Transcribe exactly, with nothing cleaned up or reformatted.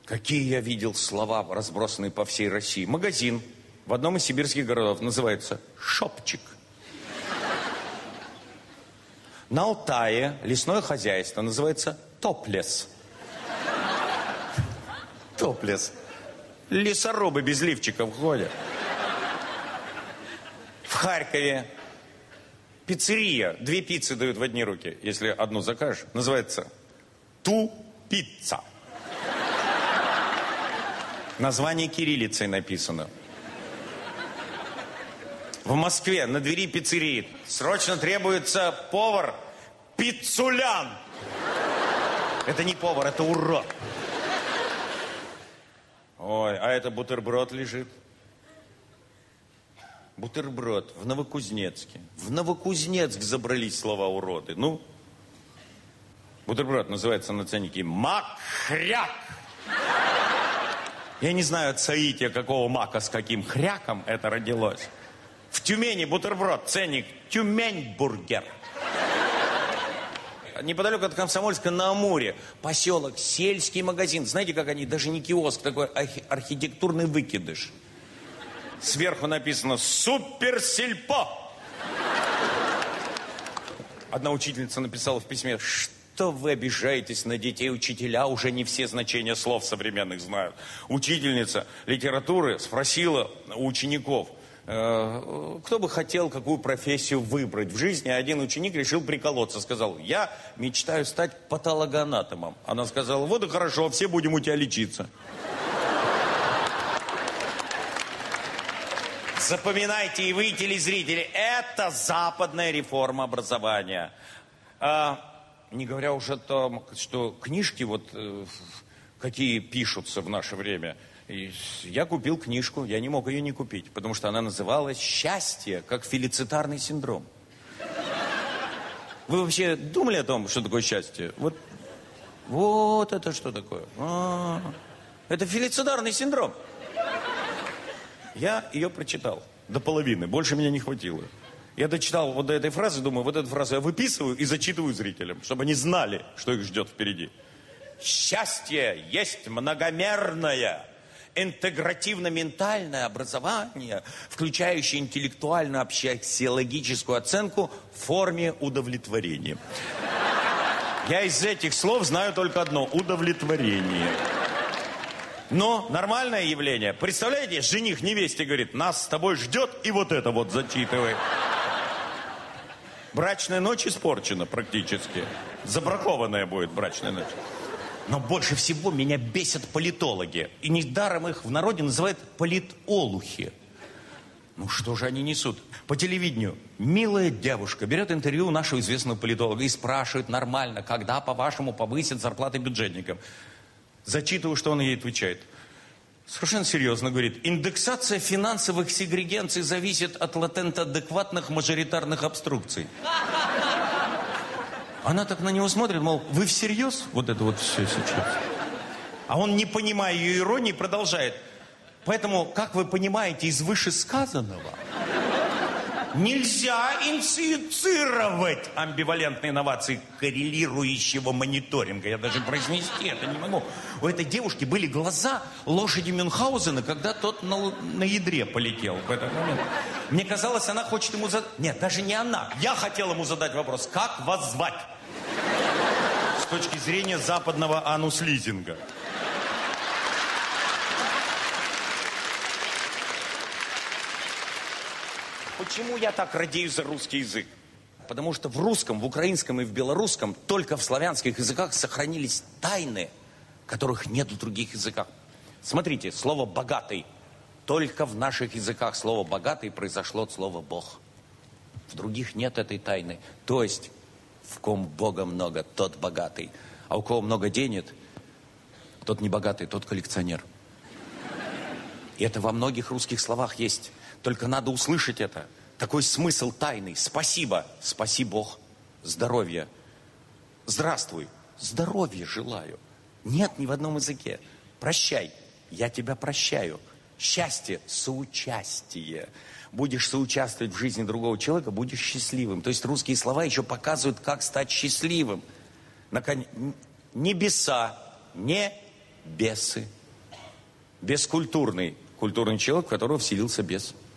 Какие я видел слова, разбросанные по всей России. Магазин в одном из сибирских городов называется «Шопчик». На Алтае лесное хозяйство называется «Топлес». Топлес. Лесорубы без лифчиков ходят. В Харькове пиццерия. Две пиццы дают в одни руки, если одну закажешь. Называется «Ту-пицца». Название кириллицей написано. В Москве на двери пиццерии срочно требуется повар Пиццулян. Это не повар, это урод. Ой, а это бутерброд лежит. Бутерброд в Новокузнецке. В Новокузнецк забрались слова уроды. Ну, бутерброд называется на ценнике «Мак-хряк». Я не знаю от соития, какого мака с каким хряком это родилось. В Тюмени бутерброд, ценник Тюмень-бургер. Неподалеку от Комсомольска на Амуре поселок, сельский магазин. Знаете, как они, даже не киоск, такой архитектурный выкидыш. Сверху написано «Суперсельпо». Одна учительница написала в письме: что вы обижаетесь на детей, учителя уже не все значения слов современных знают. Учительница литературы спросила у учеников, э, кто бы хотел какую профессию выбрать в жизни. Один ученик решил приколоться, сказал: я мечтаю стать патологоанатомом. Она сказала: вот и хорошо, все будем у тебя лечиться. Запоминайте и вы, телезрители, это западная реформа образования. А, не говоря уже о том, что книжки вот э, какие пишутся в наше время. И я купил книжку, я не мог ее не купить, потому что она называлась «Счастье как фелицитарный синдром». Вы вообще думали о том, что такое счастье? Вот, вот это что такое? А, это фелицитарный синдром. Я ее прочитал до половины, больше меня не хватило. Я дочитал вот до этой фразы, думаю, вот эту фразу я выписываю и зачитываю зрителям, чтобы они знали, что их ждет впереди. Счастье есть многомерное, интегративно-ментальное образование, включающее интеллектуальную общеологическую оценку в форме удовлетворения. Я из этих слов знаю только одно – удовлетворение. Но нормальное явление. Представляете, жених невесте говорит: нас с тобой ждет, и вот это вот зачитывает. Брачная ночь испорчена практически. Забракованная будет брачная ночь. Но больше всего меня бесят политологи. И недаром их в народе называют политолухи. Ну что же они несут? По телевидению милая девушка берет интервью у нашего известного политолога и спрашивает нормально, когда, по-вашему, повысят зарплаты бюджетникам. Зачитываю, что он ей отвечает. Совершенно серьезно говорит: индексация финансовых сегрегенций зависит от латентно-адекватных мажоритарных обструкций. Она так на него смотрит, мол, вы всерьез вот это вот все сейчас? А он, не понимая ее иронии, продолжает: поэтому, как вы понимаете из вышесказанного, нельзя инициировать амбивалентные инновации коррелирующего мониторинга. Я даже произнести это не могу. У этой девушки были глаза лошади Мюнхгаузена, когда тот на, на ядре полетел в этот момент. Мне казалось, она хочет ему задать... Нет, даже не она. Я хотел ему задать вопрос: как вас звать? С точки зрения западного анус-лизинга. Почему я так радею за русский язык? Потому что в русском, в украинском и в белорусском, только в славянских языках сохранились тайны, которых нет в других языках. Смотрите, слово «богатый». Только в наших языках слово «богатый» произошло от слова «бог». В других нет этой тайны. То есть, в ком Бога много, тот богатый. А у кого много денег, тот не богатый, тот коллекционер. И это во многих русских словах есть. Только надо услышать это. Такой смысл тайный. Спасибо. Спаси Бог. Здоровье. Здравствуй. Здоровья желаю. Нет ни в одном языке. Прощай. Я тебя прощаю. Счастье. Соучастие. Будешь соучаствовать в жизни другого человека, будешь счастливым. То есть русские слова еще показывают, как стать счастливым. Наконец, небеса, не бесы. Бескультурный, культурный человек, в которого вселился бес.